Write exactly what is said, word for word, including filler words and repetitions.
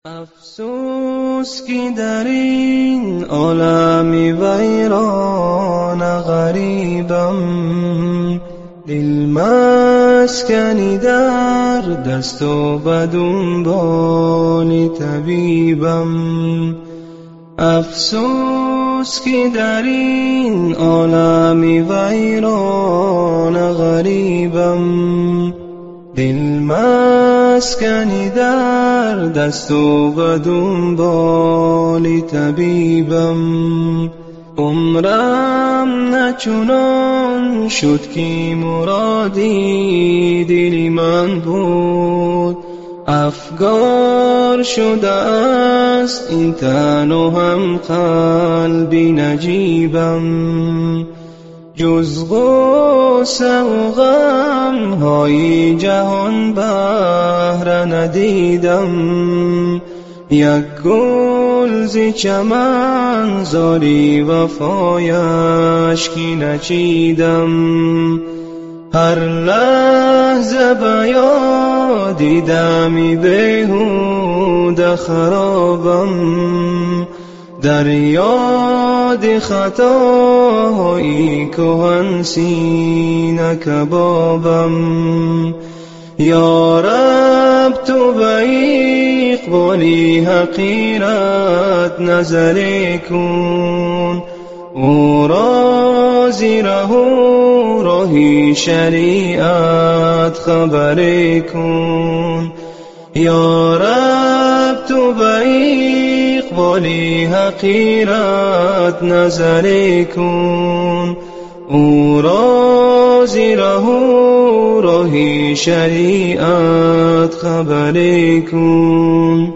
افسوس که در این عالمی ویران غریبم، دل مسکنی در دست و به دنبال طبیبم. افسوس که در این عالمی ویران غریبم، دل مسکنی در دست و به دنبال طبیبم. عمرم نچنان شد که مرادی دل من بود، افگار شده است این تن و هم قلبی نجیبم. جز غصه و غم های جهان بهر ندیدم، یک گل ز چمن زاری وفایش که نچیدم. هر لحظه به یاد دمی بیهوده خرابم، در یاد خطاهای کهن سینه کبابم. یا رب تو به اقبالی حقیرت نظری کن، او را زیره و راهی شریعت خبری کن. یا رب تو به اقبالی حقیرت نظری کن، او را زیره و راهی شریعت خبری کن.